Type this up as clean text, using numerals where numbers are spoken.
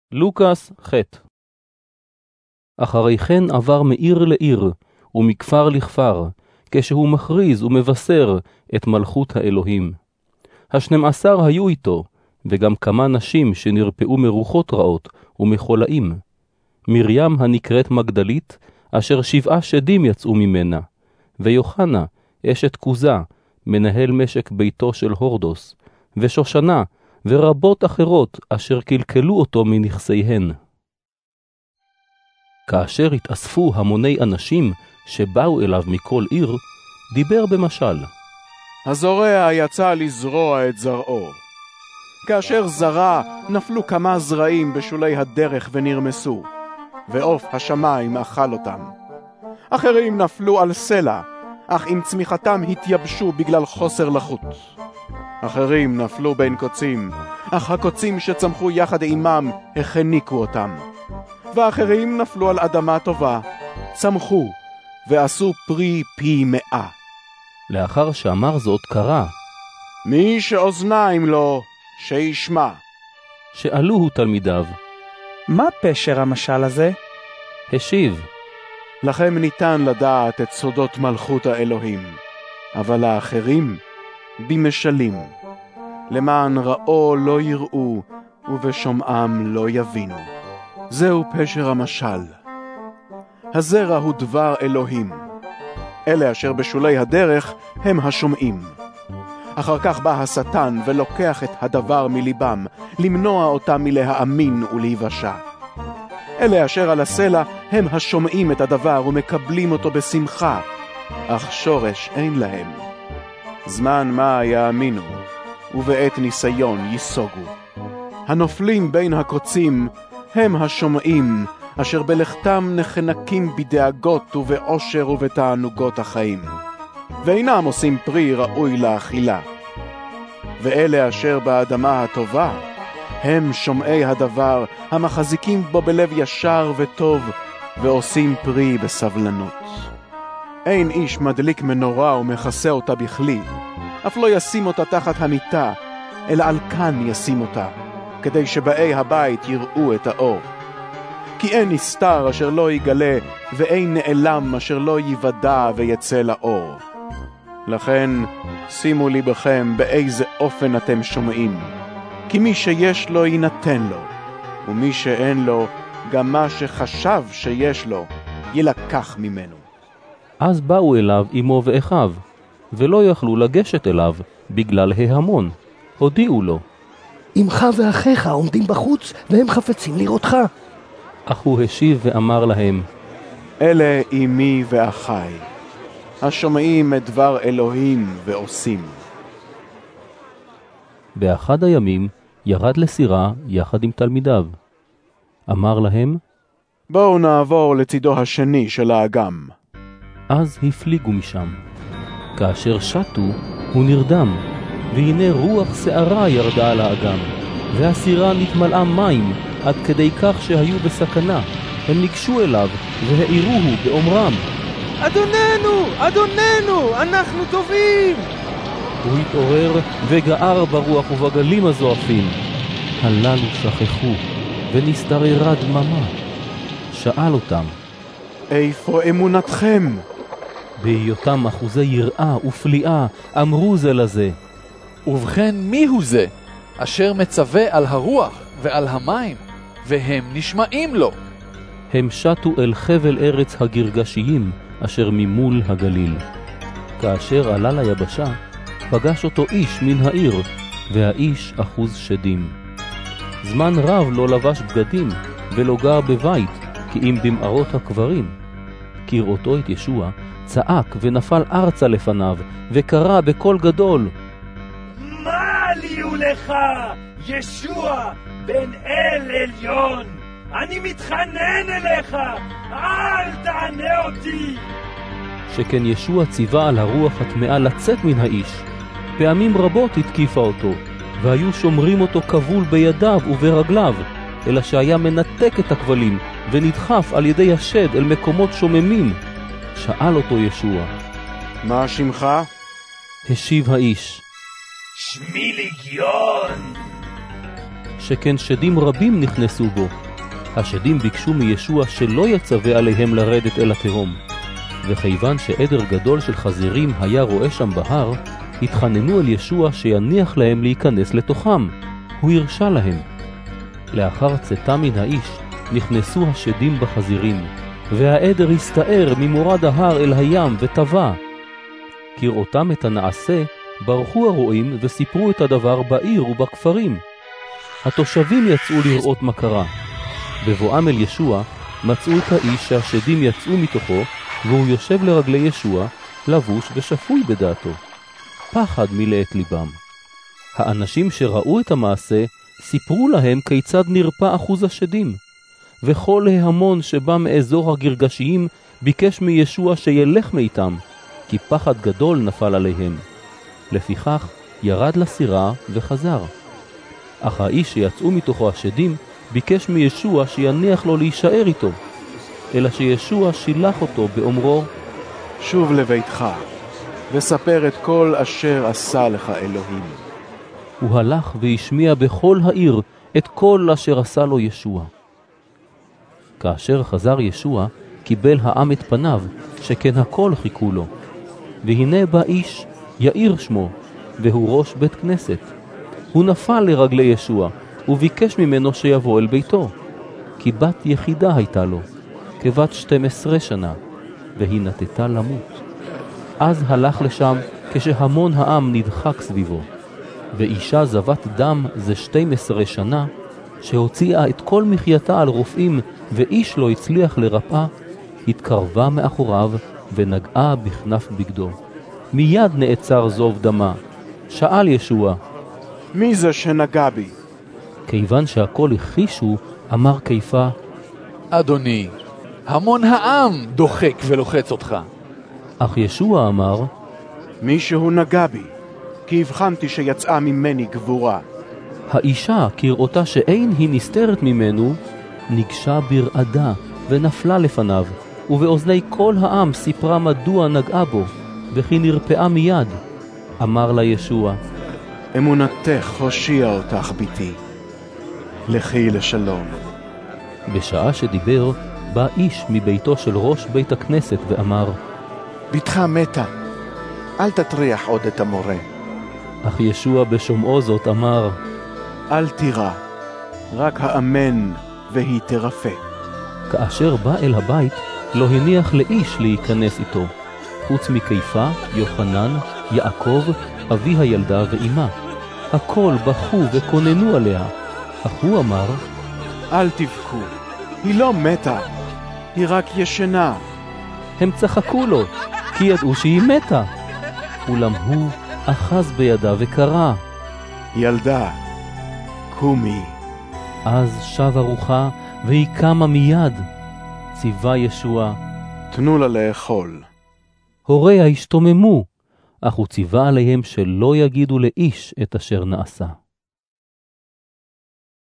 לוקס ח'. אחרי כן עבר מעיר לעיר ומכפר לכפר, כשהוא מכריז ומבשר את מלכות האלוהים. 12 היו איתו, וגם כמה נשים שנרפאו מרוחות רעות ומחולאים. מרים הנקראת מגדלית, אשר 7 שדים יצאו ממנה, ויוחנה, אשת כוזה, מנהל משק ביתו של הורדוס, ושושנה, ורבות אחרות אשר קלקלו אותו מנכסיהן. כאשר התאספו המוני אנשים שבאו אליו מכל עיר, דיבר במשל. הזורע יצא לזרוע את זרעו. כאשר זרע, נפלו כמה זרעים בשולי הדרך ונרמסו, ועוף השמיים אכל אותם. אחרים נפלו על סלע, אך עם צמיחתם התייבשו בגלל חוסר לחות. אחרים נפלו בין קוצים, אך הקוצים שצמחו יחד עמם החניקו אותם. ואחרים נפלו על אדמה טובה, צמחו ועשו פרי פי 100. לאחר שאמר זאת קרא, מי שאוזניים לו, שישמע. שאלוהו תלמידיו, מה פשר המשל הזה? השיב, לכם ניתן לדעת את סודות מלכות האלוהים, אבל האחרים במשלים, למען ראו לא יראו ובשומעם לא יבינו. זהו פשר המשל. הזרע הוא דבר אלוהים. אלה אשר בשולי הדרך הם השומעים. אחר כך בא השטן ולוקח את הדבר מליבם, למנוע אותם מלהאמין ולהיוושע. אלה אשר על הסלע הם השומעים את הדבר ומקבלים אותו בשמחה, אך שורש אין להם. זמן מה יאמינו, ובעת ניסיון יסוגו. הנופלים בין הקוצים הם השומעים, אשר בלכתם נחנקים בדאגות ובעושר ובתענוגות החיים, ואינם עושים פרי ראוי לאכילה. ואלה אשר באדמה הטובה, הם שומעי הדבר, המחזיקים בו בלב ישר וטוב, ועושים פרי בסבלנות. אין איש מדליק מנורה ומכסה אותה בכלי, אף לא ישים אותה תחת המיטה, אלא על כאן ישים אותה, כדי שבאי הבית יראו את האור. כי אין נסתר אשר לא יגלה, ואין נעלם אשר לא יוודע ויצא לאור. לכן שימו ליבכם באיזה אופן אתם שומעים, כי מי שיש לו יינתן לו, ומי שאין לו, גם מה שחשב שיש לו, ילקח ממנו. אז באו אליו אמו ואחיו, ולא יכלו לגשת אליו בגלל ההמון. הודיעו לו, אמך ואחיך עומדים בחוץ והם חפצים לראותך. אך הוא השיב ואמר להם, אלה אמי ואחי, השומעים את דבר אלוהים ועושים. באחד הימים ירד לסירה יחד עם תלמידיו. אמר להם, בואו נעבור לצידו השני של האגם. אז הפליגו משם. כאשר שטו, הוא נרדם, והנה רוח שערה ירדה על האגם, והסירה נתמלאה מים, עד כדי כך שהיו בסכנה. הם ניגשו אליו והעירוהו באומרם, אדוננו, אדוננו, אנחנו טובים! הוא התעורר וגער ברוח ובגלים הזועפים. הללו שכחו, ונסתררה דממה. שאל אותם, איפה אמונתכם? בהיותם אחוזי יראה ופליאה, אמרו זה לזה, ובכן מי הוא זה, אשר מצווה על הרוח ועל המים, והם נשמעים לו? הם שטו אל חבל ארץ הגרגשיים, אשר ממול הגליל. כאשר עלה ליבשה, פגש אותו איש מן העיר, והאיש אחוז שדים. זמן רב לא לבש בגדים, ולא גר בבית, כי אם במערות הקברים. כראותו את ישוע, צעק ונפל ארצה לפניו, וקרא בקול גדול, מה לי ולך, ישוע בן אל עליון? אני מתחנן אליך, אל תענה אותי. שכן ישוע ציווה על הרוח הטמאה לצאת מן האיש. פעמים רבות התקיפה אותו, והיו שומרים אותו כבול בידיו וברגליו, אלא שהיה מנתק את הכבלים, ונדחף על ידי השד אל מקומות שוממים. שאל אותו ישוע, מה שמך? השיב האיש, שמי לגיון. שכן שדים רבים נכנסו בו. השדים ביקשו מישוע שלא יצווה עליהם לרדת אל התהום. וכיוון שעדר גדול של חזירים היה רואה שם בהר, התחננו אל ישוע שיניח להם להיכנס לתוכם. הוא הרשה להם. לאחר צאתה מן האיש, נכנסו השדים בחזירים, והעדר הסתער ממורד ההר אל הים וטבע. כראותם את הנעשה, ברחו הרועים וסיפרו את הדבר בעיר ובכפרים. התושבים יצאו לראות מה קרה. בבואם אל ישוע, מצאו את האיש שהשדים יצאו מתוכו, והוא יושב לרגלי ישוע, לבוש ושפוי בדעתו. פחד מילא את ליבם. האנשים שראו את המעשה, סיפרו להם כיצד נרפא אחוז השדים. וכל ההמון שבא מאזור הגרגשיים ביקש מישוע שילך מאיתם, כי פחד גדול נפל עליהם. לפיכך ירד לסירה וחזר. אך האיש שיצאו מתוכו השדים ביקש מישוע שיניח לו להישאר איתו, אלא שישוע שילח אותו באומרו, שוב לביתך, וספר את כל אשר עשה לך אלוהים. הוא הלך והשמיע בכל העיר את כל אשר עשה לו ישוע. כאשר חזר ישוע, קיבל העם את פניו, שכן הכל חיכו לו. והנה בא איש, יאיר שמו, והוא ראש בית כנסת. הוא נפל לרגלי ישוע, וביקש ממנו שיבוא אל ביתו. כי בת יחידה הייתה לו, כבת 12 שנה, והיא נטתה למות. אז הלך לשם כשהמון העם נדחק סביבו. ואישה זבת דם זה 12 שנה, שהוציאה את כל מחייתה על רופאים, ואיש לא הצליח לרפאה, התקרבה מאחוריו ונגעה בכנף בגדו. מיד נעצר זוב דמה. שאל ישוע, מי זה שנגע בי? כיוון שהכל הכחישו, אמר כיפה, אדוני, המון העם דוחק ולוחץ אותך. אך ישוע אמר, מישהו נגע בי, כי הבחנתי שיצאה ממני גבורה. האישה, כראותה שאין היא נסתרת ממנו, ניגשה ברעדה ונפלה לפניו, ובאוזני כל העם סיפרה מדוע נגעה בו, וכי נרפאה מיד. אמר לה ישוע, אמונתך הושיעה אותך ביתי. לכי לשלום. בשעה שדיבר, בא איש מביתו של ראש בית הכנסת ואמר, בתך מתה, אל תטריח עוד את המורה. אך ישוע בשומעו זאת אמר, אל תירא, רק האמן והיא תרפא. כאשר בא אל הבית, לא הניח לאיש להיכנס איתו, חוץ מכיפה, יוחנן, יעקב, אבי הילדה ואימה. הכל בכו וקוננו עליה, אך הוא אמר, אל תבכו, היא לא מתה, היא רק ישנה. הם צחקו לו, כי ידעו שהיא מתה. אולם הוא אחז בידה וקרא, ילדה, קומי. אז שב הרוחה והיא קמה מיד. ציווה ישוע, תנו לה לאכול. הוריה השתוממו, אך הוא ציווה עליהם שלא יגידו לאיש את אשר נעשה.